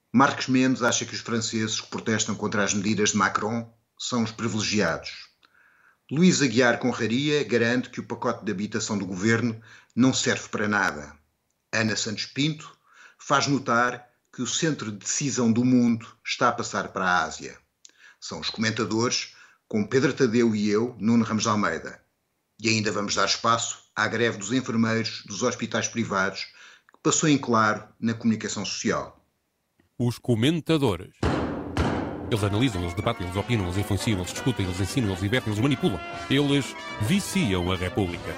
Marcos Mendes acha que os franceses que protestam contra as medidas de Macron são os privilegiados. Luís Aguiar Conraria garante que o pacote de habitação do governo não serve para nada. Ana Santos Pinto faz notar que o centro de decisão do mundo está a passar para a Ásia. São os comentadores, com Pedro Tadeu e eu, Nuno Ramos de Almeida. E ainda vamos dar espaço à greve dos enfermeiros dos hospitais privados, que passou em claro na comunicação social. Os comentadores. Eles analisam, eles debatem, eles opinam, eles influenciam, eles discutem, eles ensinam, eles divertem, eles manipulam. Eles viciam a República.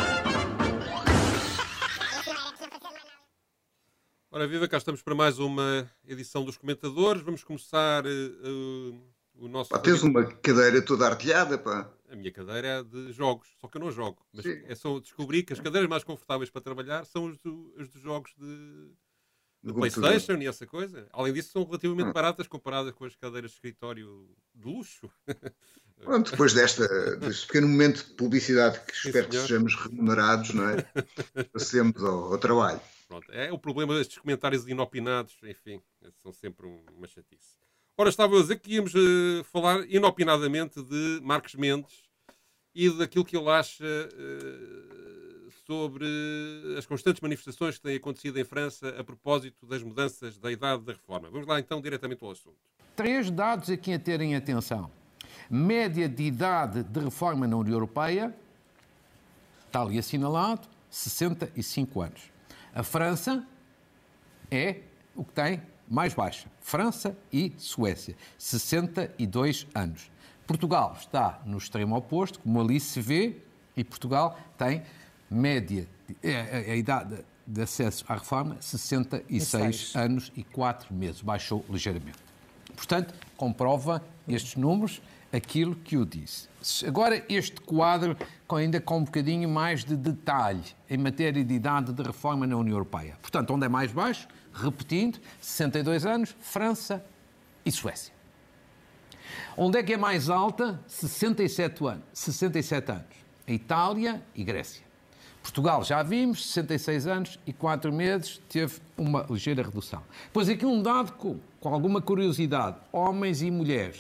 Ora, viva, cá estamos para mais uma edição dos comentadores. Vamos começar o nosso... Pá, tens uma cadeira toda artilhada, pá. A minha cadeira é de jogos, só que eu não jogo. Mas descobri que as cadeiras mais confortáveis para trabalhar são as dos jogos de PlayStation e essa coisa. Além disso, são relativamente baratas comparadas com as cadeiras de escritório de luxo. Pronto, depois deste pequeno momento de publicidade que espero que sejamos remunerados, não é? Passemos ao trabalho. Pronto, é o problema destes comentários inopinados, enfim, são sempre uma chatice. Ora, estava a dizer que íamos falar inopinadamente de Marcos Mendes e daquilo que ele acha sobre as constantes manifestações que têm acontecido em França a propósito das mudanças da idade da reforma. Vamos lá então diretamente ao assunto. 3 dados aqui a terem atenção. Média de idade de reforma na União Europeia, está ali assinalado, 65 anos. A França é o que tem mais baixa. França e Suécia, 62 anos. Portugal está no extremo oposto, como ali se vê, e Portugal tem média, a idade de acesso à reforma, 66 anos e 4 meses. Baixou ligeiramente. Portanto, comprova estes números aquilo que eu disse. Agora, este quadro ainda com um bocadinho mais de detalhe em matéria de idade de reforma na União Europeia. Portanto, onde é mais baixo, repetindo, 62 anos, França e Suécia. Onde é que é mais alta? 67 anos. A Itália e Grécia. Portugal, já vimos, 66 anos e 4 meses, teve uma ligeira redução. Pois aqui um dado com alguma curiosidade. Homens e mulheres.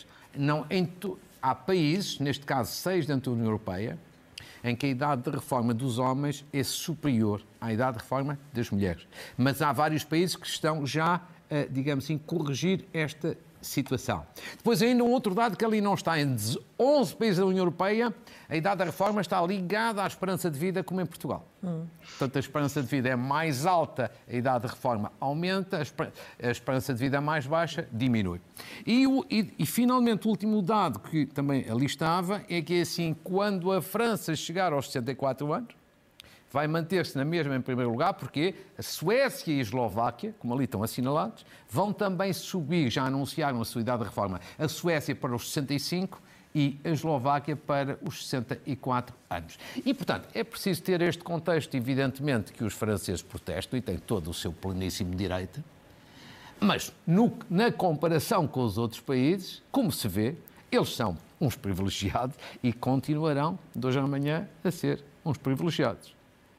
Há países, neste caso 6 dentro da União Europeia, em que a idade de reforma dos homens é superior à idade de reforma das mulheres. Mas há vários países que estão já, digamos assim, corrigir esta situação. Depois ainda um outro dado que ali não está. Em 11 países da União Europeia, a idade da reforma está ligada à esperança de vida como em Portugal. Portanto, a esperança de vida é mais alta, a idade de reforma aumenta, a esperança de vida mais baixa diminui. E finalmente, o último dado que também ali estava é que, assim, quando a França chegar aos 64 anos, vai manter-se na mesma em primeiro lugar, porque a Suécia e a Eslováquia, como ali estão assinalados, vão também subir, já anunciaram a sua idade de reforma, a Suécia para os 65 e a Eslováquia para os 64 anos. E, portanto, é preciso ter este contexto, evidentemente, que os franceses protestam e têm todo o seu pleníssimo direito, mas na comparação com os outros países, como se vê, eles são uns privilegiados e continuarão, de hoje à manhã, a ser uns privilegiados.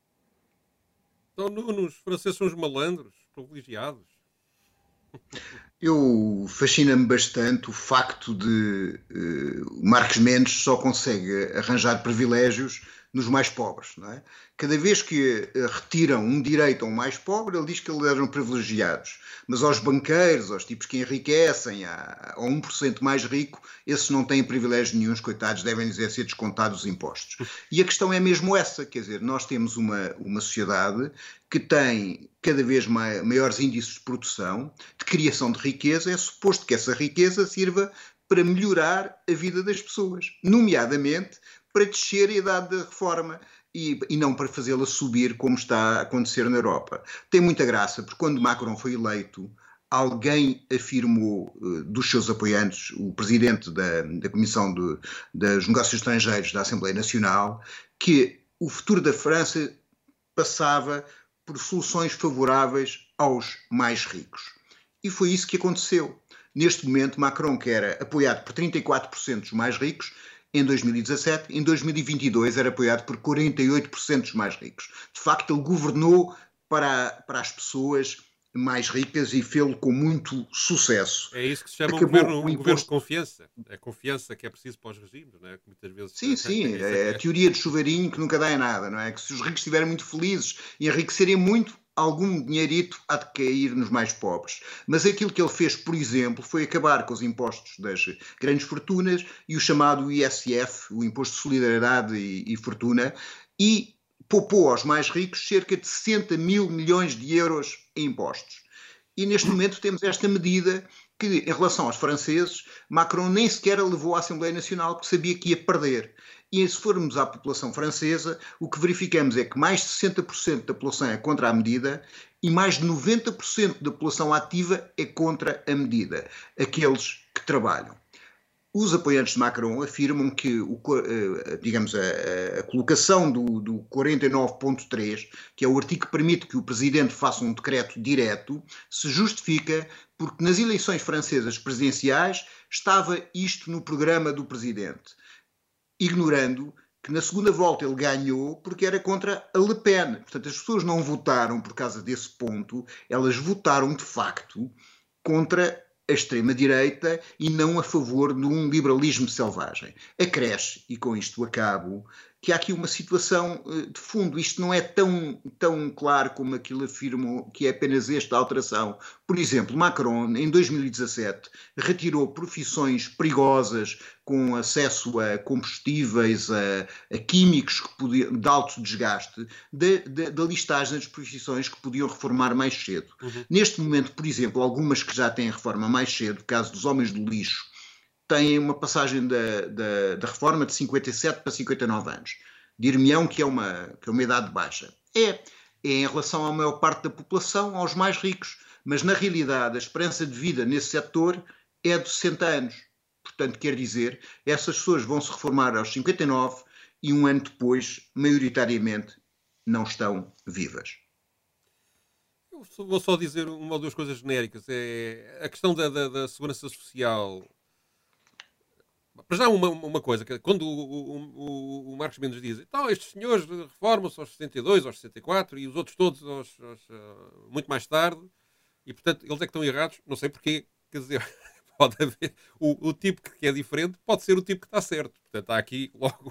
Então, os franceses são os malandros, privilegiados. Fascina-me bastante o facto de Marcos Mendes só consegue arranjar privilégios nos mais pobres, não é? Cada vez que retiram um direito a um mais pobre, ele diz que eles eram privilegiados. Mas aos banqueiros, aos tipos que enriquecem, ao 1% mais rico, esses não têm privilégio nenhum, coitados, devem ser descontados os impostos. E a questão é mesmo essa, quer dizer, nós temos uma sociedade que tem cada vez maiores índices de produção, de criação de riqueza, é suposto que essa riqueza sirva para melhorar a vida das pessoas, nomeadamente para descer a idade da reforma e não para fazê-la subir como está a acontecer na Europa. Tem muita graça, porque quando Macron foi eleito, alguém afirmou dos seus apoiantes, o presidente da Comissão dos Negócios Estrangeiros da Assembleia Nacional, que o futuro da França passava por soluções favoráveis aos mais ricos. E foi isso que aconteceu. Neste momento, Macron, que era apoiado por 34% dos mais ricos, em 2017, em 2022 era apoiado por 48% dos mais ricos. De facto, ele governou para as pessoas mais ricas e fê-lo com muito sucesso. É isso que se chama um governo de confiança. É a confiança que é preciso para os regimes, não é? Que muitas vezes sim. É a teoria do chuveirinho que nunca dá em nada, não é? Que se os ricos estiverem muito felizes e enriquecerem muito, algum dinheirito há de cair nos mais pobres. Mas aquilo que ele fez, por exemplo, foi acabar com os impostos das grandes fortunas e o chamado ISF, o Imposto de Solidariedade e Fortuna, e poupou aos mais ricos cerca de 60 mil milhões de euros em impostos. E neste momento temos esta medida que, em relação aos franceses, Macron nem sequer a levou à Assembleia Nacional porque sabia que ia perder. E se formos à população francesa, o que verificamos é que mais de 60% da população é contra a medida e mais de 90% da população ativa é contra a medida, aqueles que trabalham. Os apoiantes de Macron afirmam que a colocação do 49.3, que é o artigo que permite que o presidente faça um decreto direto, se justifica porque nas eleições francesas presidenciais estava isto no programa do presidente, ignorando que na segunda volta ele ganhou porque era contra a Le Pen. Portanto, as pessoas não votaram por causa desse ponto, elas votaram de facto contra a extrema-direita e não a favor de um liberalismo selvagem. Acresce, e com isto acabo, que há aqui uma situação de fundo. Isto não é tão claro como aquilo afirmam que é apenas esta alteração. Por exemplo, Macron, em 2017, retirou profissões perigosas com acesso a combustíveis, a químicos de alto desgaste, da listagem das profissões que podiam reformar mais cedo. Neste momento, por exemplo, algumas que já têm reforma mais cedo, o caso dos homens do lixo, têm uma passagem da reforma de 57 para 59 anos. Dir-me-ão que é uma idade baixa. É em relação à maior parte da população, aos mais ricos. Mas, na realidade, a esperança de vida nesse setor é de 60 anos. Portanto, quer dizer, essas pessoas vão se reformar aos 59 e um ano depois, maioritariamente, não estão vivas. Eu vou só dizer uma ou duas coisas genéricas. É a questão da segurança social. Para já uma coisa, que quando o Marcos Mendes diz então estes senhores reformam-se aos 62, aos 64 e os outros todos muito mais tarde e portanto eles é que estão errados, não sei porquê, quer dizer, pode haver o tipo que é diferente pode ser o tipo que está certo, portanto há aqui logo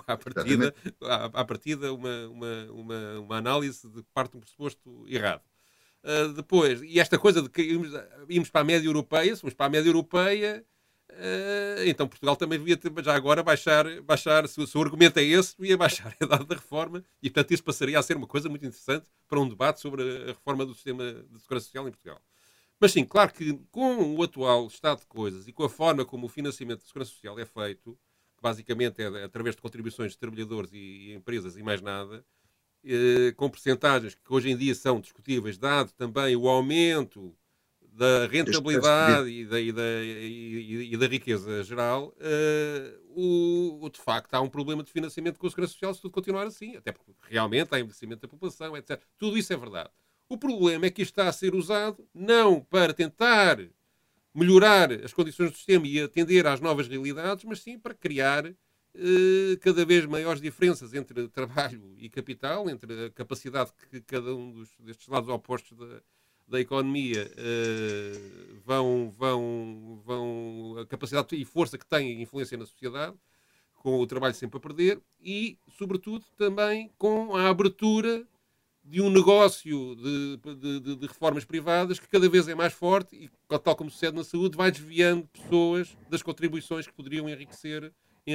à partida uma análise de parte de um pressuposto errado. Depois, e esta coisa de que íamos para a média europeia, se vamos para a média europeia então Portugal também devia ter, já agora baixar se o argumento é esse, devia baixar a idade da reforma e portanto isso passaria a ser uma coisa muito interessante para um debate sobre a reforma do sistema de segurança social em Portugal. Mas sim, claro que com o atual estado de coisas e com a forma como o financiamento da segurança social é feito, que basicamente é através de contribuições de trabalhadores e empresas e mais nada, com percentagens que hoje em dia são discutíveis, dado também o aumento da rentabilidade e da riqueza geral, de facto há um problema de financiamento com a segurança social se tudo continuar assim, até porque realmente há envelhecimento da população, etc. Tudo isso é verdade. O problema é que isto está a ser usado não para tentar melhorar as condições do sistema e atender às novas realidades, mas sim para criar cada vez maiores diferenças entre trabalho e capital, entre a capacidade que cada um destes lados opostos da economia a capacidade e força que têm influência na sociedade, com o trabalho sempre a perder e, sobretudo, também com a abertura de um negócio de reformas privadas que cada vez é mais forte e, tal como sucede na saúde, vai desviando pessoas das contribuições que poderiam enriquecer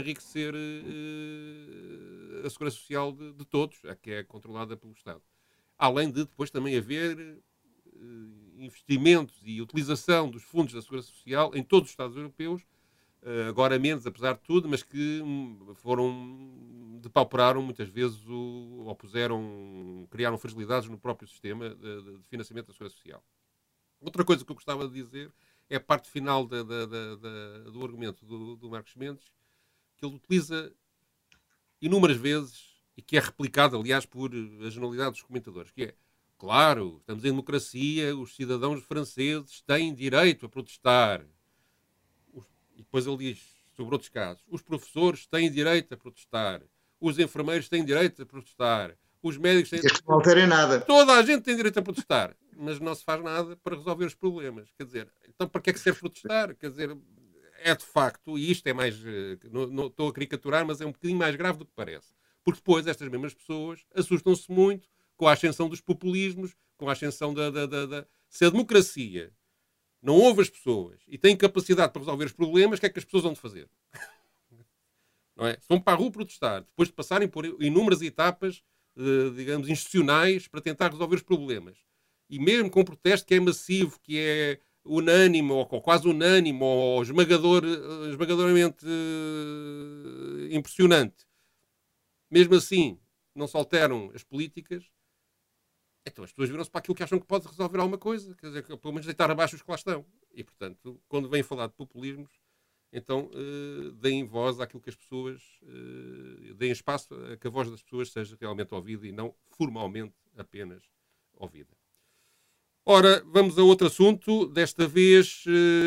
a segurança social de todos, a que é controlada pelo Estado. Além de depois também haver investimentos e utilização dos fundos da segurança social em todos os Estados europeus, agora menos, apesar de tudo, mas que depauperaram muitas vezes ou criaram fragilidades no próprio sistema de financiamento da segurança social. Outra coisa que eu gostava de dizer é a parte final do argumento do Marcos Mendes, que ele utiliza inúmeras vezes e que é replicado, aliás, por a generalidade dos comentadores, que é claro, estamos em democracia, os cidadãos franceses têm direito a protestar. E depois ele diz, sobre outros casos, os professores têm direito a protestar, os enfermeiros têm direito a protestar, Os médicos têm... Desde que não alterem nada. Toda a gente tem direito a protestar, mas não se faz nada para resolver os problemas. Quer dizer, então para que é que serve protestar? Quer dizer, é de facto, e isto é mais... Não estou a caricaturar, mas é um bocadinho mais grave do que parece. Porque depois estas mesmas pessoas assustam-se muito com a ascensão dos populismos, com a ascensão Se a democracia não ouve as pessoas e tem capacidade para resolver os problemas, o que é que as pessoas vão de fazer? Não é? Se vão para a rua protestar, depois de passarem por inúmeras etapas, digamos, institucionais para tentar resolver os problemas. E mesmo com um protesto que é massivo, que é unânime, ou quase unânime, ou esmagadoramente impressionante, mesmo assim não se alteram as políticas, então as pessoas viram-se para aquilo que acham que pode resolver alguma coisa, quer dizer, pelo menos deitar abaixo os que lá estão. E, portanto, quando vêm falar de populismos, então deem voz àquilo que as pessoas, deem espaço a que a voz das pessoas seja realmente ouvida e não formalmente apenas ouvida. Ora, vamos a outro assunto. Desta vez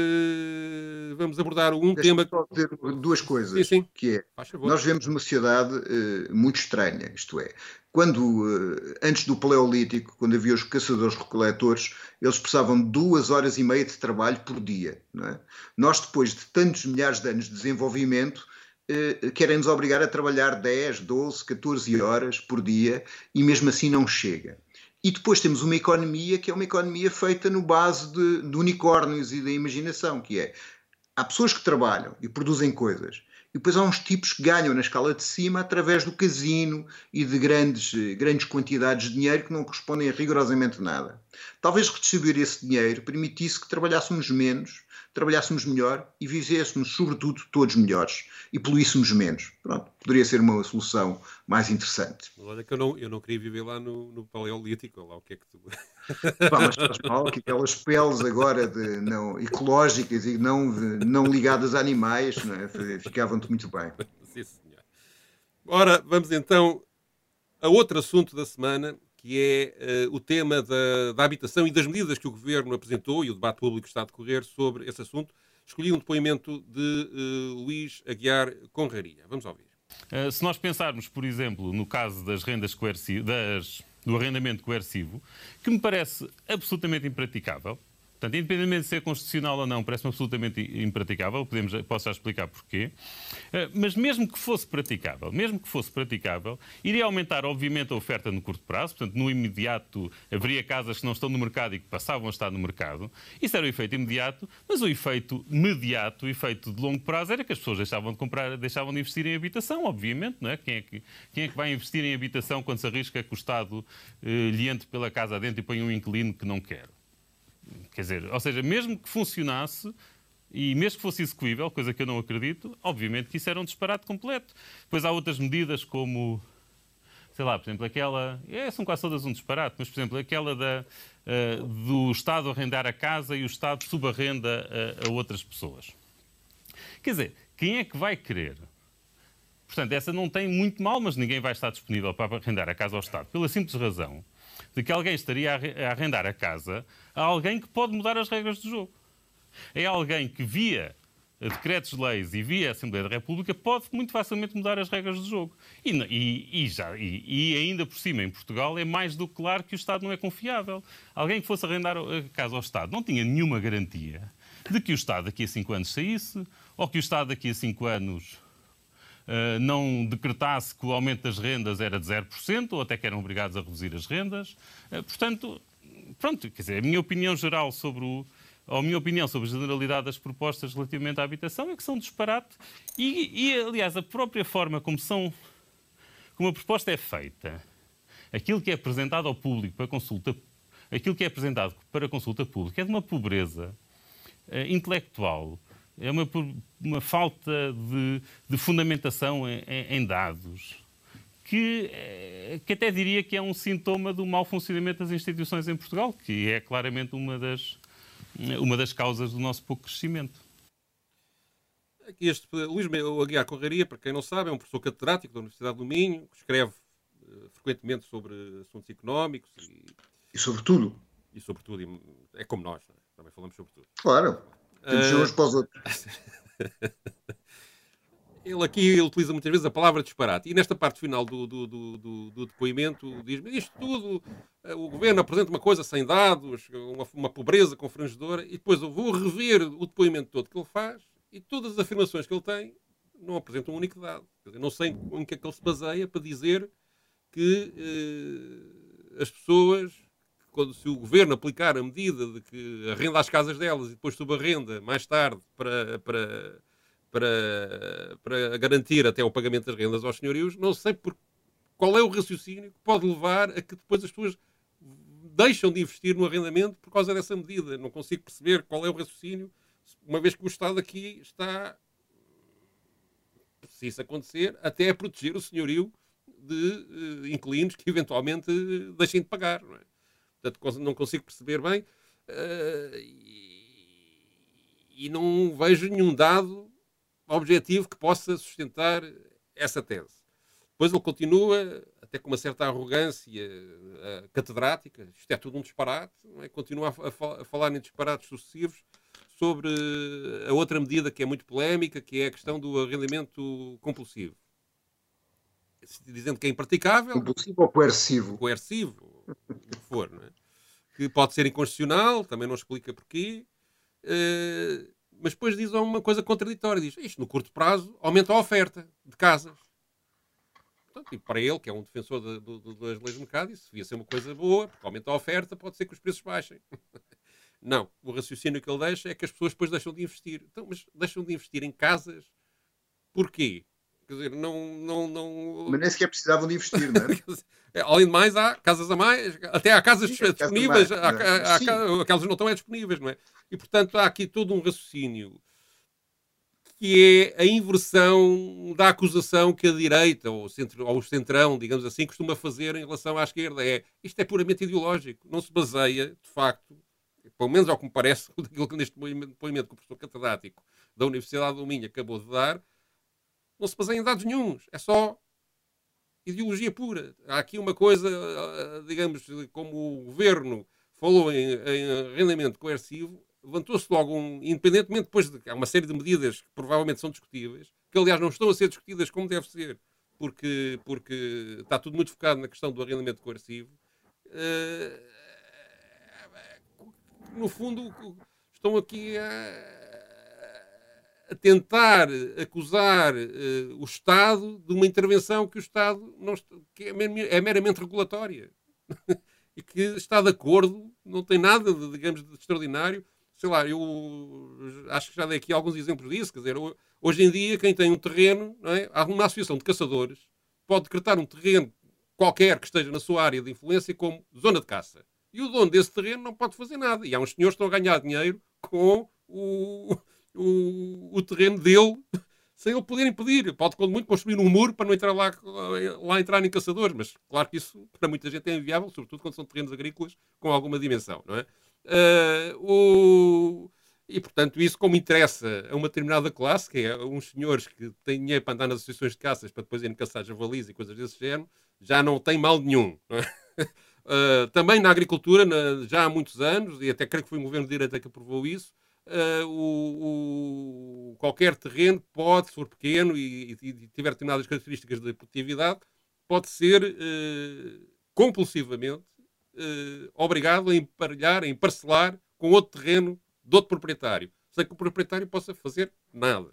vamos abordar tema... Só dizer duas coisas. Sim. Que é, nós vivemos uma sociedade muito estranha, isto é, quando, antes do Paleolítico, quando havia os caçadores-recoletores, eles precisavam de 2h30 de trabalho por dia. Não é? Nós, depois de tantos milhares de anos de desenvolvimento, querem-nos obrigar a trabalhar 10, 12, 14 horas por dia e mesmo assim não chega. E depois temos uma economia que é uma economia feita no base de unicórnios e da imaginação, que é, há pessoas que trabalham e produzem coisas, e depois há uns tipos que ganham na escala de cima através do casino e de grandes quantidades de dinheiro que não correspondem a rigorosamente nada. Talvez redistribuir esse dinheiro permitisse que trabalhássemos menos, trabalhássemos melhor e vivêssemos, sobretudo, todos melhores e poluíssemos menos. Pronto, poderia ser uma solução mais interessante. Olha que eu não queria viver lá no Paleolítico, lá o que é que tu... Mas faz mal que aquelas peles agora não ecológicas e não ligadas a animais, não é? Ficavam-te muito bem. Sim, senhor. Ora, vamos então a outro assunto da semana, que é o tema da habitação e das medidas que o Governo apresentou, e o debate público está a decorrer sobre esse assunto. Escolhi um depoimento de Luís Aguiar Conraria. Vamos ouvir. Se nós pensarmos, por exemplo, no caso das rendas coercivas, do arrendamento coercivo, que me parece absolutamente impraticável, portanto, independentemente de ser constitucional ou não, parece-me absolutamente impraticável, posso já explicar porquê, mas mesmo que fosse praticável, iria aumentar, obviamente, a oferta no curto prazo, portanto, no imediato haveria casas que não estão no mercado e que passavam a estar no mercado, isso era o efeito imediato, mas o efeito mediato, o efeito de longo prazo, era que as pessoas deixavam de comprar, deixavam de investir em habitação, obviamente, não é? Quem é que vai investir em habitação quando se arrisca que o Estado lhe entre pela casa adentro e põe um inquilino que não quer? Quer dizer, ou seja, mesmo que funcionasse e mesmo que fosse execuível, coisa que eu não acredito, obviamente que isso era um disparate completo. Depois há outras medidas como, sei lá, por exemplo, aquela... são quase todas um disparate, mas, por exemplo, aquela do Estado arrendar a casa e o Estado subarrenda a outras pessoas. Quer dizer, quem é que vai querer? Portanto, essa não tem muito mal, mas ninguém vai estar disponível para arrendar a casa ao Estado, pela simples razão de que alguém estaria a arrendar a casa a alguém que pode mudar as regras do jogo. É alguém que, via decretos-leis e via a Assembleia da República, pode muito facilmente mudar as regras do jogo. E ainda por cima, em Portugal, é mais do que claro que o Estado não é confiável. Alguém que fosse arrendar a casa ao Estado não tinha nenhuma garantia de que o Estado daqui a 5 anos saísse, ou que o Estado daqui a 5 anos não decretasse que o aumento das rendas era de 0%, ou até que eram obrigados a reduzir as rendas. Portanto, pronto, quer dizer, a minha opinião geral sobre a generalidade das propostas relativamente à habitação é que são disparate aliás, a própria forma como a proposta é feita, aquilo que é apresentado ao público para consulta, aquilo que é apresentado para consulta pública é de uma pobreza intelectual. É uma falta de fundamentação em dados que até diria que é um sintoma do mau funcionamento das instituições em Portugal, que é claramente uma das causas do nosso pouco crescimento. Aqui Luís Aguiar Conraria, para quem não sabe, é um professor catedrático da Universidade do Minho, que escreve frequentemente sobre assuntos económicos e sobre tudo. E sobre tudo, é como nós, não é? Também falamos sobre tudo. Claro. Temos uns para os outros. Ele aqui utiliza muitas vezes a palavra disparate. E nesta parte final do depoimento diz-me isto tudo, o governo apresenta uma coisa sem dados, uma pobreza confrangedora, e depois eu vou rever o depoimento todo que ele faz e todas as afirmações que ele tem não apresentam um único dado. Quer dizer, não sei em que é que ele se baseia para dizer que as pessoas, se o governo aplicar a medida de que arrenda as casas delas e depois subarrenda mais tarde para garantir até o pagamento das rendas aos senhorios, não sei qual é o raciocínio que pode levar a que depois as pessoas deixam de investir no arrendamento por causa dessa medida. Não consigo perceber qual é o raciocínio, uma vez que o Estado aqui está, se isso acontecer, até a proteger o senhorio de inquilinos que eventualmente deixem de pagar. Não é? Portanto, não consigo perceber bem e não vejo nenhum dado objetivo que possa sustentar essa tese. Depois ele continua, até com uma certa arrogância catedrática, isto é tudo um disparate, não é? Continua a falar em disparates sucessivos sobre a outra medida que é muito polémica, que é a questão do arrendamento compulsivo. Dizendo que é impraticável. Compulsivo ou coercivo? Coercivo, o que for, não é? Que pode ser inconstitucional, também não explica porquê. Mas depois diz uma coisa contraditória. Diz, isto no curto prazo aumenta a oferta de casas. Portanto, e para ele, que é um defensor das leis de mercado, isso devia ser uma coisa boa, porque aumenta a oferta, pode ser que os preços baixem. Não. O raciocínio que ele deixa é que as pessoas depois deixam de investir. Então, mas deixam de investir em casas porquê? Quer dizer, não... Mas nem sequer precisavam de investir, não é? Além de mais, há casas a mais, até há casas disponíveis, aquelas não estão disponíveis, não é? E, portanto, há aqui todo um raciocínio que é a inversão da acusação que a direita, ou o centrão, digamos assim, costuma fazer em relação à esquerda. Isto é puramente ideológico, não se baseia, de facto, pelo menos ao que me parece, neste depoimento que o professor catedrático da Universidade do Minho acabou de dar, não se baseia em dados nenhuns, é só ideologia pura. Há aqui uma coisa, digamos, como o governo falou em arrendamento coercivo, levantou-se logo, independentemente depois de há uma série de medidas que provavelmente são discutíveis, que aliás não estão a ser discutidas como deve ser, porque está tudo muito focado na questão do arrendamento coercivo. No fundo, estão aqui a tentar acusar o Estado de uma intervenção que o Estado que é meramente regulatória e que está de acordo, não tem nada de, digamos, de extraordinário. Sei lá, eu acho que já dei aqui alguns exemplos disso. Quer dizer, hoje em dia, quem tem um terreno, não é? Há uma associação de caçadores, pode decretar um terreno qualquer que esteja na sua área de influência como zona de caça. E o dono desse terreno não pode fazer nada. E há uns senhores que estão a ganhar dinheiro com o terreno dele sem ele poder impedir. Pode, quando muito, construir um muro para não entrar lá entrarem caçadores. Mas, claro que isso, para muita gente, é inviável, sobretudo quando são terrenos agrícolas com alguma dimensão, não é? E, portanto, isso como interessa a uma determinada classe, que é uns senhores que têm dinheiro para andar nas associações de caças para depois irem caçar javalis e coisas desse género, já não tem mal nenhum. Não é? Também na agricultura, já há muitos anos, e até creio que foi um governo de direita que aprovou isso, qualquer terreno pode, se for pequeno e tiver determinadas características de produtividade, pode ser compulsivamente obrigado a emparelhar, a emparcelar com outro terreno de outro proprietário, sem que o proprietário possa fazer nada.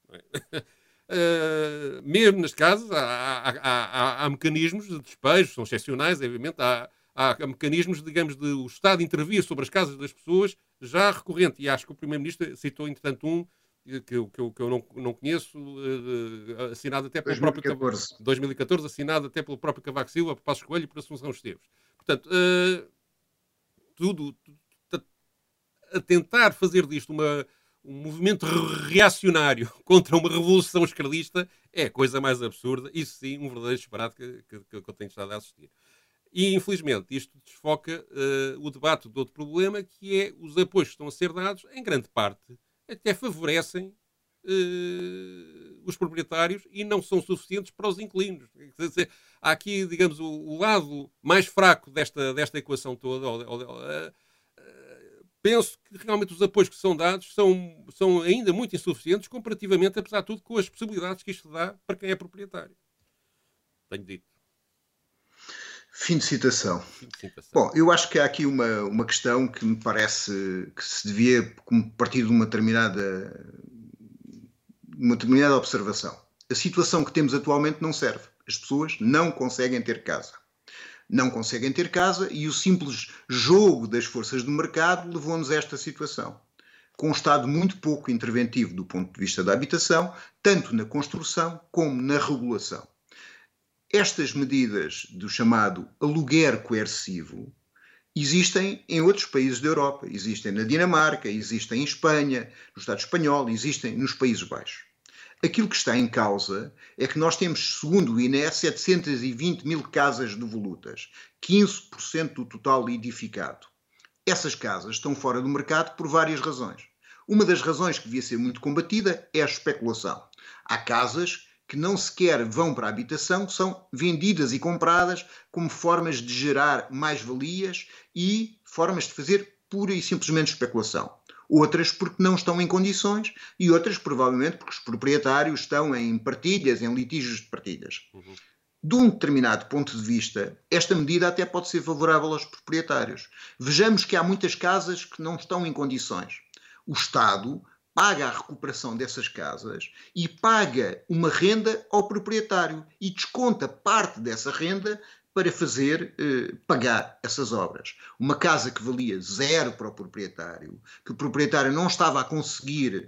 Mesmo nas casas há mecanismos de despejo, são excepcionais, obviamente, há mecanismos, digamos, de o Estado intervir sobre as casas das pessoas já recorrente, e acho que o Primeiro-Ministro citou, entretanto, que eu não conheço, assinado até pelo 2014, assinado até pelo próprio Cavaco Silva, por Passos Coelho e por Assunção Esteves. Portanto, tudo a tentar fazer disto um movimento reacionário contra uma revolução esquerdista é a coisa mais absurda. Isso sim, um verdadeiro disparate que eu tenho estado a assistir. E, infelizmente, isto desfoca o debate de outro problema, que é os apoios que estão a ser dados, em grande parte, até favorecem os proprietários e não são suficientes para os inquilinos. Há aqui, digamos, o lado mais fraco desta equação toda, penso que realmente os apoios que são dados são ainda muito insuficientes comparativamente, apesar de tudo, com as possibilidades que isto dá para quem é proprietário. Tenho dito. Fim de citação. Fim de citação. Bom, eu acho que há aqui uma questão que me parece que se devia partir de uma determinada observação. A situação que temos atualmente não serve. As pessoas não conseguem ter casa. Não conseguem ter casa e o simples jogo das forças do mercado levou-nos a esta situação. Com um Estado muito pouco interventivo do ponto de vista da habitação, tanto na construção como na regulação. Estas medidas do chamado aluguer coercivo existem em outros países da Europa. Existem na Dinamarca, existem em Espanha, no Estado espanhol, existem nos Países Baixos. Aquilo que está em causa é que nós temos, segundo o INE, 720 mil casas devolutas, 15% do total edificado. Essas casas estão fora do mercado por várias razões. Uma das razões que devia ser muito combatida é a especulação. Há casas que não sequer vão para a habitação, são vendidas e compradas como formas de gerar mais-valias e formas de fazer pura e simplesmente especulação. Outras porque não estão em condições e outras provavelmente porque os proprietários estão em partilhas, em litígios de partilhas. De um determinado ponto de vista, esta medida até pode ser favorável aos proprietários. Vejamos que há muitas casas que não estão em condições. O Estado paga a recuperação dessas casas e paga uma renda ao proprietário e desconta parte dessa renda para fazer pagar essas obras. Uma casa que valia zero para o proprietário, que o proprietário não estava a conseguir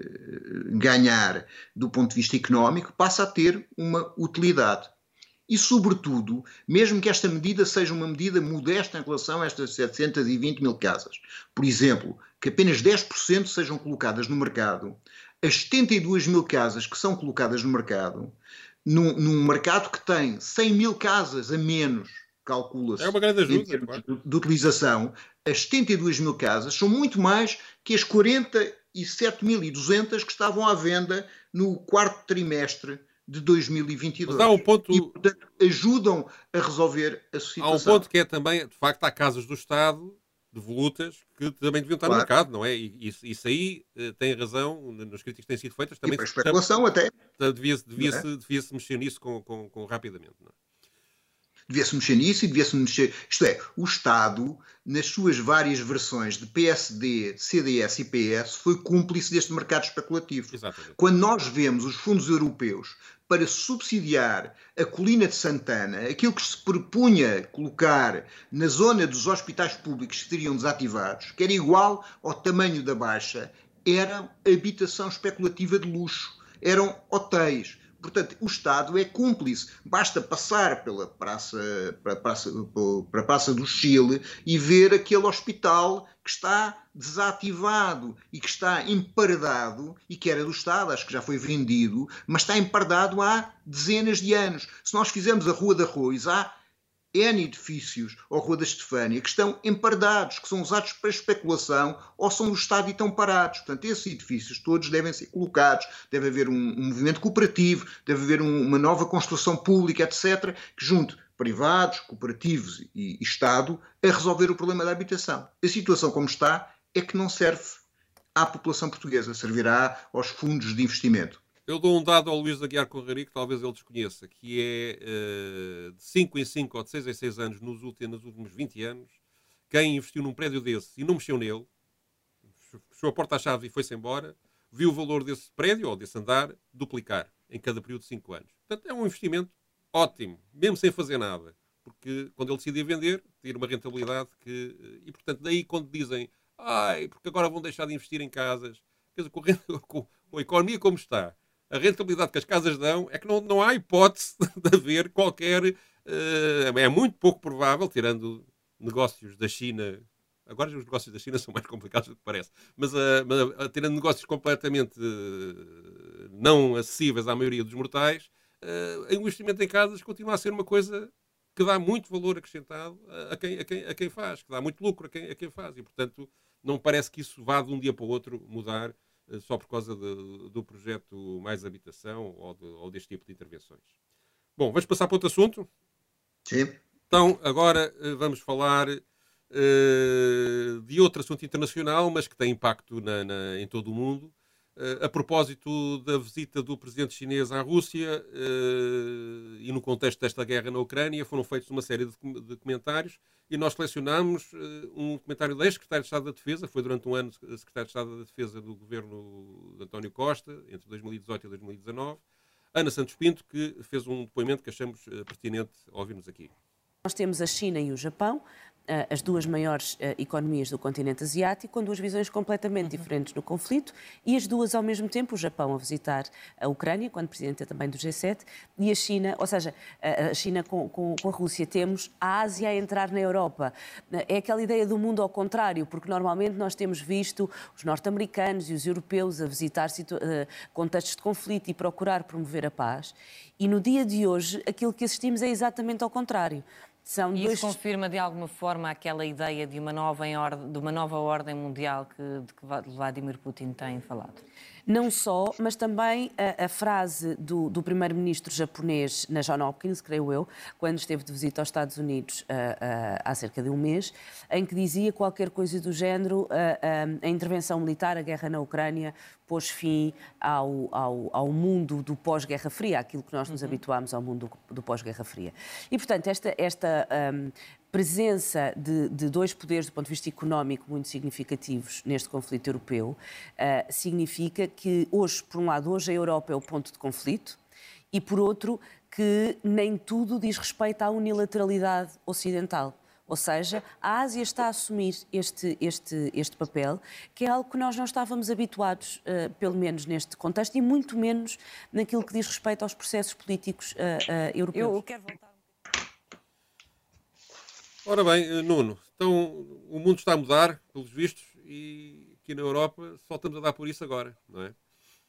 ganhar do ponto de vista económico, passa a ter uma utilidade. E, sobretudo, mesmo que esta medida seja uma medida modesta em relação a estas 720 mil casas, por exemplo, que apenas 10% sejam colocadas no mercado, as 72 mil casas que são colocadas no mercado, num mercado que tem 100 mil casas a menos, calcula-se, é uma grande ajuda, em termos de utilização, as 72 mil casas são muito mais que as 47.200 que estavam à venda no quarto trimestre de 2022. Mas há um ponto... E, portanto, ajudam a resolver a situação. Há um ponto que é também, de facto, há casas do Estado, devolutas, que também deviam estar no mercado, não é? E isso aí tem razão, nas críticas que têm sido feitas. Também e para a especulação até. Devia-se mexer nisso rapidamente, não é? Devia-se mexer nisso e devia-se mexer... Isto é, o Estado, nas suas várias versões de PSD, CDS e PS, foi cúmplice deste mercado especulativo. Exatamente. Quando nós vemos os fundos europeus para subsidiar a colina de Santana, aquilo que se propunha colocar na zona dos hospitais públicos que seriam desativados, que era igual ao tamanho da Baixa, era habitação especulativa de luxo, eram hotéis. Portanto, o Estado é cúmplice. Basta passar para a Praça do Chile e ver aquele hospital que está desativado e que está emparedado, e que era do Estado, acho que já foi vendido, mas está emparedado há dezenas de anos. Se nós fizermos a Rua de Arroz, há N edifícios, ou Rua da Estefânia, que estão emparedados, que são usados para especulação ou são do Estado e estão parados. Portanto, esses edifícios todos devem ser colocados, deve haver um movimento cooperativo, deve haver uma nova construção pública, etc., que junte privados, cooperativos e Estado a resolver o problema da habitação. A situação como está é que não serve à população portuguesa, servirá aos fundos de investimento. Eu dou um dado ao Luís Aguiar Conrari que talvez ele desconheça, que é de 5 em 5 ou de 6 em 6 anos nos últimos 20 anos, quem investiu num prédio desse e não mexeu nele, fechou a porta à chave e foi-se embora, viu o valor desse prédio ou desse andar duplicar em cada período de 5 anos. Portanto, é um investimento ótimo, mesmo sem fazer nada, porque quando ele decidia vender, tira uma rentabilidade que... E, portanto, daí quando dizem porque agora vão deixar de investir em casas, quer dizer, com a economia como está, a rentabilidade que as casas dão é que não há hipótese de haver qualquer... é muito pouco provável, tirando negócios da China... Agora os negócios da China são mais complicados do que parece. Mas tirando negócios completamente não acessíveis à maioria dos mortais, o investimento em casas continua a ser uma coisa que dá muito valor acrescentado a quem faz, que dá muito lucro a quem faz. E, portanto, não parece que isso vá de um dia para o outro mudar só por causa do projeto Mais Habitação ou deste tipo de intervenções. Bom, vamos passar para outro assunto? Sim. Então, agora vamos falar de outro assunto internacional, mas que tem impacto em todo o mundo. A propósito da visita do presidente chinês à Rússia e no contexto desta guerra na Ucrânia, foram feitos uma série de comentários e nós selecionámos um comentário da ex-secretário de Estado da Defesa, foi durante um ano secretário de Estado da Defesa do governo de António Costa, entre 2018 e 2019, Ana Santos Pinto, que fez um depoimento que achamos pertinente ouvirmos aqui. Nós temos a China e o Japão, as duas maiores economias do continente asiático, com duas visões completamente diferentes no conflito, e as duas ao mesmo tempo, o Japão a visitar a Ucrânia, quando presidente também do G7, e a China, ou seja, a China com a Rússia. Temos a Ásia a entrar na Europa. É aquela ideia do mundo ao contrário, porque normalmente nós temos visto os norte-americanos e os europeus a visitar contextos de conflito e procurar promover a paz, e no dia de hoje aquilo que assistimos é exatamente ao contrário. E isso confirma de alguma forma aquela ideia de uma nova ordem mundial de que Vladimir Putin tem falado? Não só, mas também a frase do primeiro-ministro japonês na Johns Hopkins, creio eu, quando esteve de visita aos Estados Unidos há cerca de um mês, em que dizia qualquer coisa do género: a intervenção militar, a guerra na Ucrânia, pôs fim ao mundo do pós-Guerra Fria, aquilo que nós nos habituámos ao mundo do pós-Guerra Fria. E, portanto, esta presença de dois poderes do ponto de vista económico muito significativos neste conflito europeu significa que hoje, por um lado, hoje a Europa é o ponto de conflito e, por outro, que nem tudo diz respeito à unilateralidade ocidental. Ou seja, a Ásia está a assumir este papel, que é algo que nós não estávamos habituados, pelo menos neste contexto, e muito menos naquilo que diz respeito aos processos políticos europeus. Eu quero voltar. Ora bem, Nuno, então o mundo está a mudar, pelos vistos, e aqui na Europa só estamos a dar por isso agora, não é?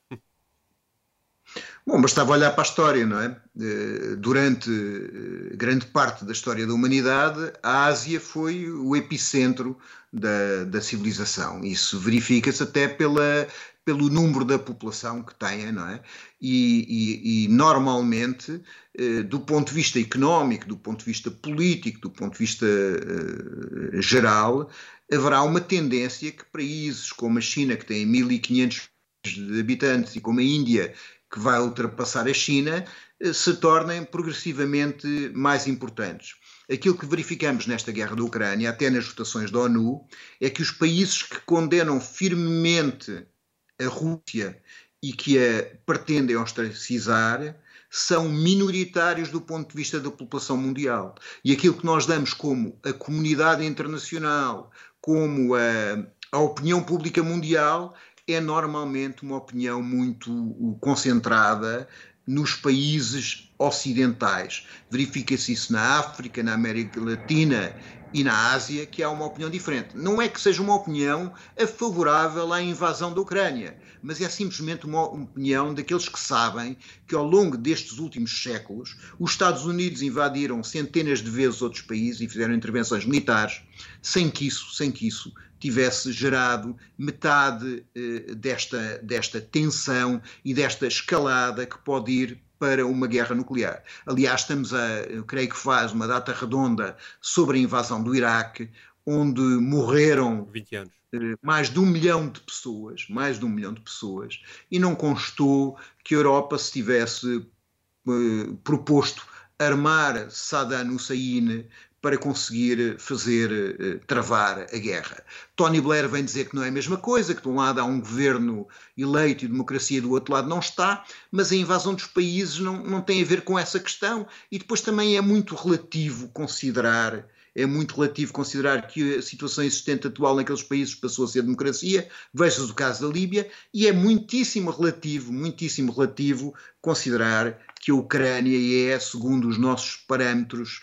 Bom, bastava olhar para a história, não é? Durante grande parte da história da humanidade, a Ásia foi o epicentro da civilização. Isso verifica-se até pelo número da população que tem, não é? E normalmente, do ponto de vista económico, do ponto de vista político, do ponto de vista geral, haverá uma tendência que países como a China, que tem 1.500 habitantes, e como a Índia, que vai ultrapassar a China, se tornem progressivamente mais importantes. Aquilo que verificamos nesta guerra da Ucrânia, até nas votações da ONU, é que os países que condenam firmemente a Rússia e que a pretendem ostracizar são minoritários do ponto de vista da população mundial. E aquilo que nós damos como a comunidade internacional, como a opinião pública mundial, é normalmente uma opinião muito concentrada nos países ocidentais. Verifica-se isso na África, na América Latina e na Ásia, que há uma opinião diferente. Não é que seja uma opinião favorável à invasão da Ucrânia, mas é simplesmente uma opinião daqueles que sabem que ao longo destes últimos séculos os Estados Unidos invadiram centenas de vezes outros países e fizeram intervenções militares sem que isso tivesse gerado metade desta tensão e desta escalada que pode ir para uma guerra nuclear. Aliás, eu creio que faz uma data redonda sobre a invasão do Iraque, onde morreram 20 anos. Mais de 1 milhão de pessoas, e não constou que a Europa se tivesse proposto armar Saddam Hussein para conseguir travar a guerra. Tony Blair vem dizer que não é a mesma coisa, que de um lado há um governo eleito e democracia, do outro lado não está, mas a invasão dos países não tem a ver com essa questão, e depois também é muito relativo considerar que a situação existente atual naqueles países passou a ser democracia, veja-se o caso da Líbia, e é muitíssimo relativo considerar que a Ucrânia é, segundo os nossos parâmetros,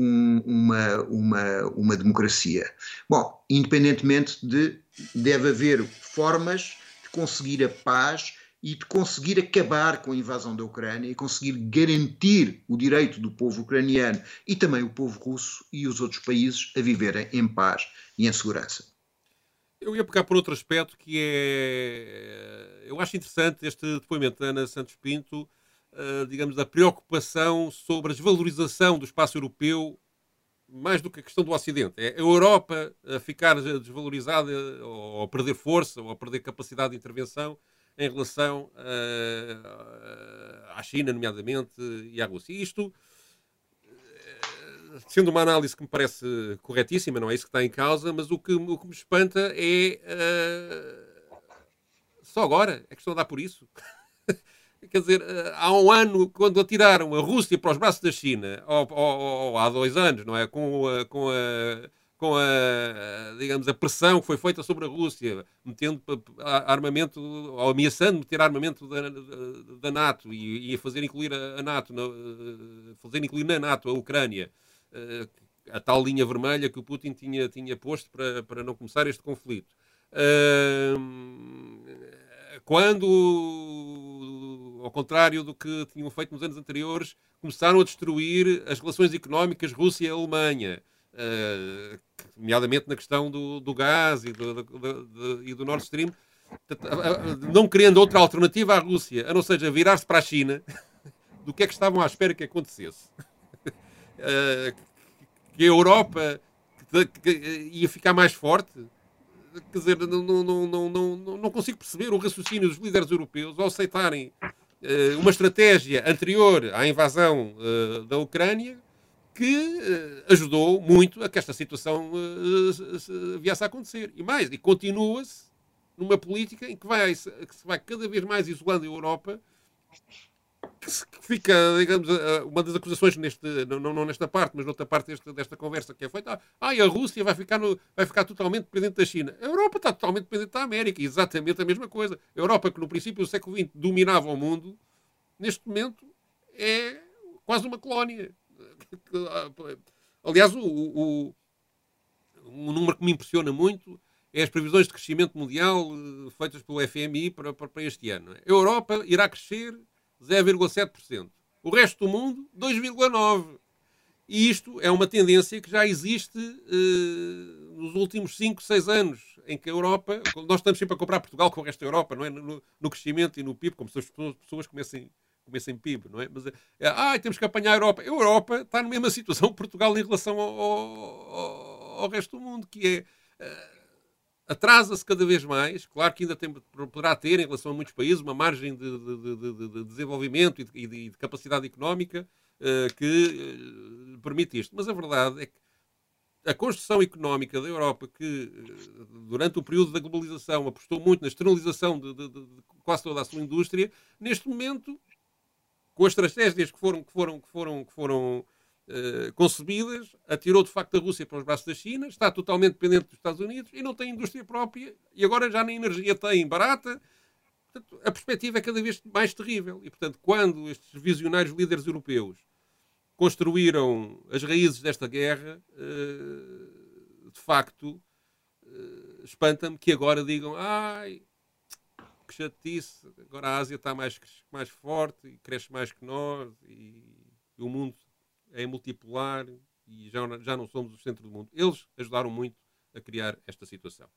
uma democracia. Bom, independentemente deve haver formas de conseguir a paz e de conseguir acabar com a invasão da Ucrânia e conseguir garantir o direito do povo ucraniano e também o povo russo e os outros países a viverem em paz e em segurança. Eu ia pegar por outro aspecto que eu acho interessante este depoimento da Ana Santos Pinto, digamos, da preocupação sobre a desvalorização do espaço europeu mais do que a questão do Ocidente. É a Europa a ficar desvalorizada ou a perder força ou a perder capacidade de intervenção em relação à China, nomeadamente, e à Rússia. E isto, sendo uma análise que me parece corretíssima, não é isso que está em causa, mas o que me espanta é só agora é que estão a dar por isso. Quer dizer, há um ano, quando atiraram a Rússia para os braços da China, ou há 2 anos, não é? Digamos, a pressão que foi feita sobre a Rússia, metendo armamento, ou ameaçando meter armamento da NATO e a fazer incluir a NATO, fazer incluir na NATO a Ucrânia, a tal linha vermelha que o Putin tinha posto para não começar este conflito. Quando, ao contrário do que tinham feito nos anos anteriores, começaram a destruir as relações económicas Rússia-Alemanha, nomeadamente na questão do gás e do Nord Stream, não querendo outra alternativa à Rússia, a não ser virar-se para a China, do que é que estavam à espera que acontecesse. Que a Europa ia ficar mais forte. Quer dizer, não consigo perceber o raciocínio dos líderes europeus ao aceitarem uma estratégia anterior à invasão da Ucrânia que ajudou muito a que esta situação viesse a acontecer. E mais, e continua-se numa política em que se vai cada vez mais isolando a Europa, que fica, digamos, uma das acusações não nesta parte, mas noutra parte desta conversa que é feita, a Rússia vai ficar totalmente dependente da China. A Europa está totalmente dependente da América, exatamente a mesma coisa. A Europa, que no princípio do século XX dominava o mundo, neste momento é quase uma colónia. Aliás, o número que me impressiona muito é as previsões de crescimento mundial feitas pelo FMI para este ano. A Europa irá crescer 0,7%. O resto do mundo, 2,9%. E isto é uma tendência que já existe nos últimos 5, 6 anos, em que a Europa... Nós estamos sempre a comparar Portugal com o resto da Europa, não é? No crescimento e no PIB, como se as pessoas comecem PIB, não é? Mas temos que apanhar a Europa. A Europa está na mesma situação que Portugal em relação ao resto do mundo, que é... atrasa-se cada vez mais. Claro que ainda poderá ter, em relação a muitos países, uma margem de desenvolvimento e de capacidade económica que permite isto. Mas a verdade é que a construção económica da Europa, que durante o período da globalização apostou muito na externalização de quase toda a sua indústria, neste momento, com as estratégias que foram concebidas, atirou de facto a Rússia para os braços da China, está totalmente dependente dos Estados Unidos e não tem indústria própria e agora já nem energia tem barata. Portanto, a perspectiva é cada vez mais terrível. E, portanto, quando estes visionários líderes europeus construíram as raízes desta guerra, de facto, espanta-me que agora digam que chatice, agora a Ásia está mais forte e cresce mais que nós e o mundo é multipolar e já não somos o centro do mundo. Eles ajudaram muito a criar esta situação.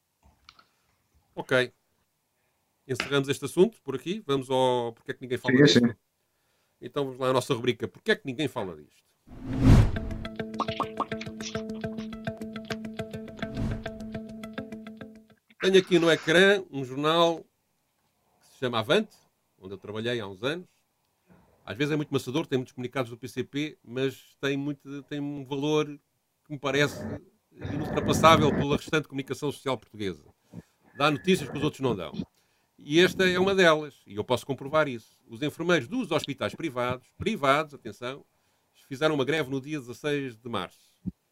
Ok. Encerramos este assunto por aqui. Vamos ao Porque é que ninguém fala disto? Sim. Então vamos lá à nossa rubrica Porque é que ninguém fala disto? Tenho aqui no ecrã um jornal que se chama Avante, onde eu trabalhei há uns anos. Às vezes é muito maçador, tem muitos comunicados do PCP, mas tem um valor que me parece inultrapassável pela restante comunicação social portuguesa. Dá notícias que os outros não dão. E esta é uma delas, e eu posso comprovar isso. Os enfermeiros dos hospitais privados, atenção, fizeram uma greve no dia 16 de março.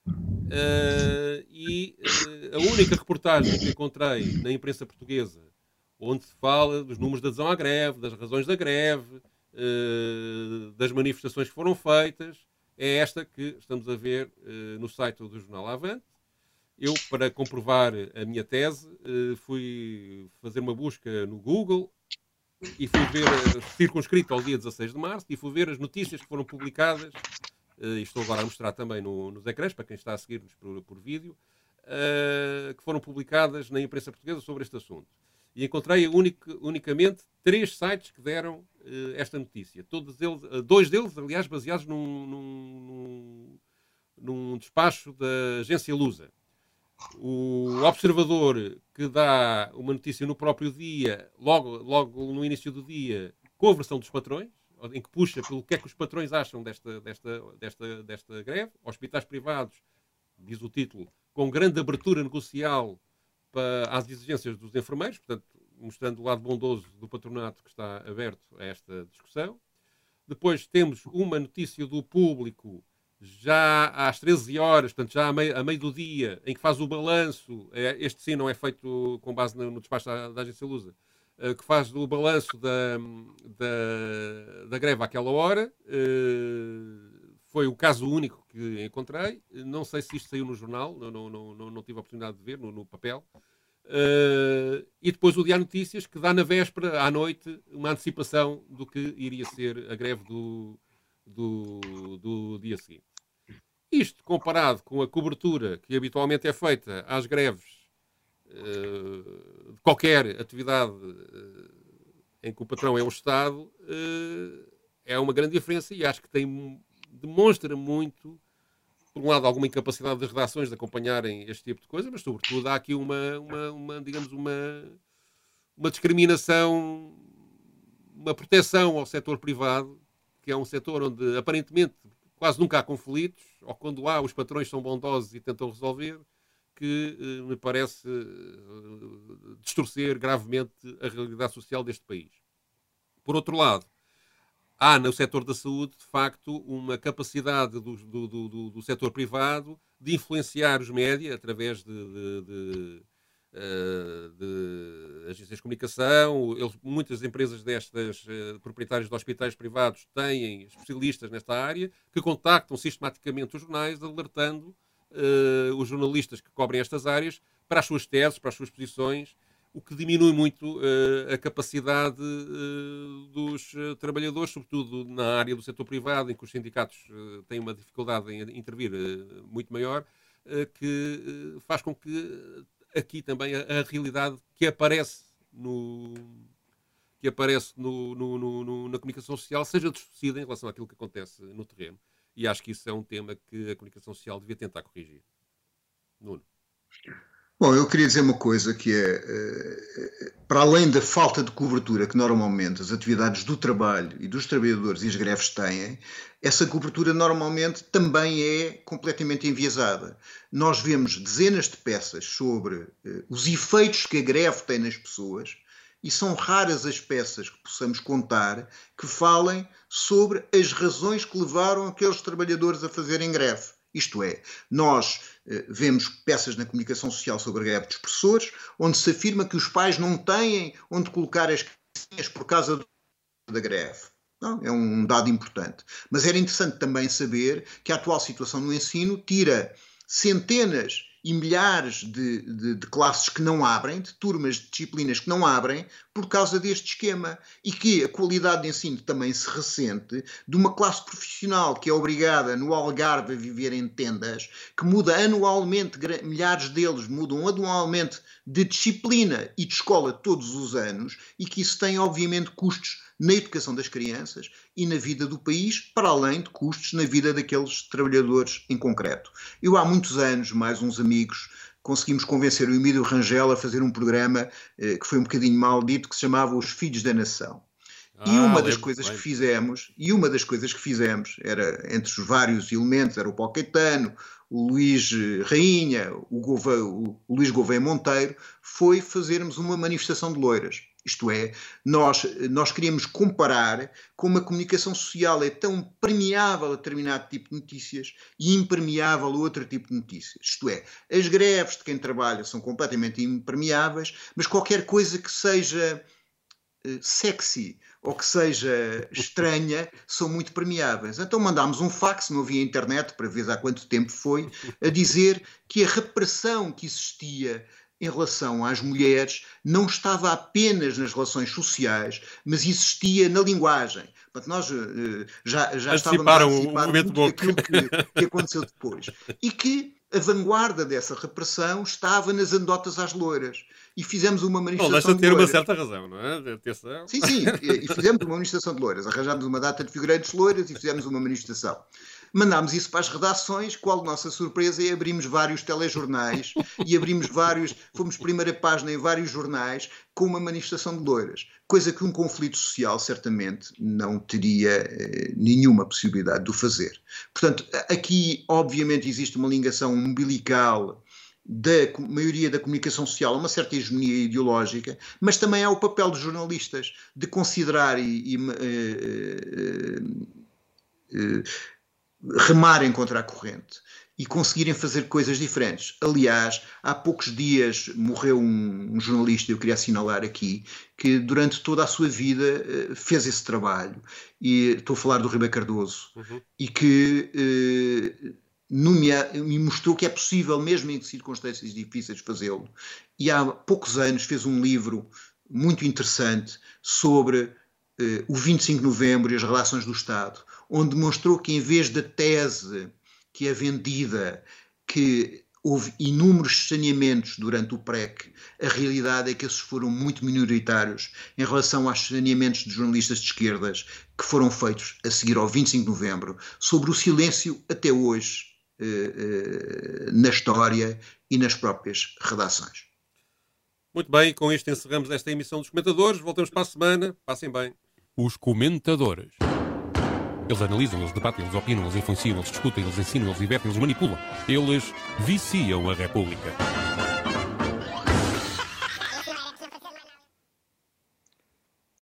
A única reportagem que encontrei na imprensa portuguesa, onde se fala dos números de adesão à greve, das razões da greve, das manifestações que foram feitas, é esta que estamos a ver no site do jornal Avante. Eu, para comprovar a minha tese, fui fazer uma busca no Google e fui ver, circunscrito ao dia 16 de março, e fui ver as notícias que foram publicadas, e estou agora a mostrar também nos ecrãs, para quem está a seguir-nos por vídeo, que foram publicadas na imprensa portuguesa sobre este assunto. E encontrei unicamente 3 sites que deram esta notícia. Todos eles, 2 deles, aliás, baseados num despacho da agência Lusa. O observador que dá uma notícia no próprio dia, logo no início do dia, com a versão dos patrões, em que puxa pelo que é que os patrões acham desta greve. Hospitais privados, diz o título, com grande abertura negocial às exigências dos enfermeiros, portanto, mostrando o lado bondoso do patronato que está aberto a esta discussão. Depois temos uma notícia do Público, já às 13 horas, portanto, já a meio do dia, em que faz o balanço, este sim não é feito com base no despacho da agência Lusa, que faz o balanço da greve àquela hora. Foi o caso único que encontrei. Não sei se isto saiu no jornal, não tive a oportunidade de ver no papel. E depois o Diário Notícias, que dá na véspera, à noite, uma antecipação do que iria ser a greve do dia seguinte. Isto comparado com a cobertura que habitualmente é feita às greves de qualquer atividade em que o patrão é o Estado, é uma grande diferença, e acho que demonstra muito, por um lado, alguma incapacidade das redações de acompanharem este tipo de coisa, mas sobretudo há aqui digamos, uma discriminação, uma proteção ao setor privado, que é um setor onde aparentemente quase nunca há conflitos, ou quando há, os patrões são bondosos e tentam resolver, que me parece distorcer gravemente a realidade social deste país. Por outro lado, há no setor da saúde, de facto, uma capacidade do setor privado de influenciar os média através de agências de comunicação. Muitas empresas destas, proprietários de hospitais privados, têm especialistas nesta área que contactam sistematicamente os jornais, alertando os jornalistas que cobrem estas áreas para as suas teses, para as suas posições, o que diminui muito a capacidade dos trabalhadores, sobretudo na área do setor privado, em que os sindicatos têm uma dificuldade em intervir muito maior, que faz com que aqui também a realidade que aparece na comunicação social seja distorcida em relação àquilo que acontece no terreno. E acho que isso é um tema que a comunicação social devia tentar corrigir. Nuno. Bom, eu queria dizer uma coisa que é, para além da falta de cobertura que normalmente as atividades do trabalho e dos trabalhadores e as greves têm, essa cobertura normalmente também é completamente enviesada. Nós vemos dezenas de peças sobre os efeitos que a greve tem nas pessoas, e são raras as peças que possamos contar que falem sobre as razões que levaram aqueles trabalhadores a fazerem greve. Isto é, nós vemos peças na comunicação social sobre a greve dos professores, onde se afirma que os pais não têm onde colocar as crianças por causa da greve. Não, é um dado importante. Mas era interessante também saber que a atual situação no ensino tira centenas e milhares de classes que não abrem, de turmas de disciplinas que não abrem, por causa deste esquema. E que a qualidade de ensino também se ressente de uma classe profissional que é obrigada no Algarve a viver em tendas, que muda anualmente, milhares deles mudam anualmente de disciplina e de escola todos os anos, e que isso tem obviamente custos na educação das crianças e na vida do país, para além de custos na vida daqueles trabalhadores em concreto. Eu há muitos anos, mais uns amigos, conseguimos convencer o Emílio Rangel a fazer um programa que foi um bocadinho mal dito, que se chamava Os Filhos da Nação. E uma das coisas que fizemos, era, entre os vários elementos, era o Paulo Caetano, o Luís Rainha, o Luís Gouveia Monteiro, foi fazermos uma manifestação de loiras. Isto é, nós queríamos comparar como a comunicação social é tão permeável a determinado tipo de notícias e impermeável a outro tipo de notícias. Isto é, as greves de quem trabalha são completamente impermeáveis, mas qualquer coisa que seja sexy ou que seja estranha são muito permeáveis. Então mandámos um fax, não havia internet para ver há quanto tempo foi, a dizer que a repressão que existia em relação às mulheres não estava apenas nas relações sociais, mas existia na linguagem. Portanto, nós já estávamos a antecipar tudo aquilo que aconteceu depois. E que a vanguarda dessa repressão estava nas anedotas às loiras. E fizemos uma manifestação de loiras. Deixa ter uma certa razão, não é? Atenção. Sim, e fizemos uma manifestação de loiras. Arranjámos uma data de figureiros de loiras e fizemos uma manifestação. mandámos isso para as redações, qual nossa surpresa, e abrimos vários telejornais, e fomos primeira página em vários jornais, com uma manifestação de loiras, coisa que um conflito social certamente não teria nenhuma possibilidade de o fazer. Portanto, aqui obviamente existe uma ligação umbilical da maioria da comunicação social a uma certa hegemonia ideológica, mas também há o papel dos jornalistas de considerar remarem contra a corrente e conseguirem fazer coisas diferentes. Aliás, há poucos dias morreu um jornalista, eu queria assinalar aqui, que durante toda a sua vida fez esse trabalho, e estou a falar do Ribeiro Cardoso, e que me mostrou que é possível, mesmo em circunstâncias difíceis, fazê-lo. E há poucos anos fez um livro muito interessante sobre o 25 de novembro e as relações do Estado, onde demonstrou que, em vez da tese que é vendida, que houve inúmeros saneamentos durante o PREC, a realidade é que esses foram muito minoritários em relação aos saneamentos de jornalistas de esquerdas que foram feitos a seguir ao 25 de novembro, sobre o silêncio até hoje na história e nas próprias redações. Muito bem, com isto encerramos esta emissão dos Comentadores. Voltamos para a semana. Passem bem. Os Comentadores. Eles analisam, eles debatem, eles opinam, eles influenciam, eles discutem, eles ensinam, eles divertem, eles manipulam. Eles viciam a República.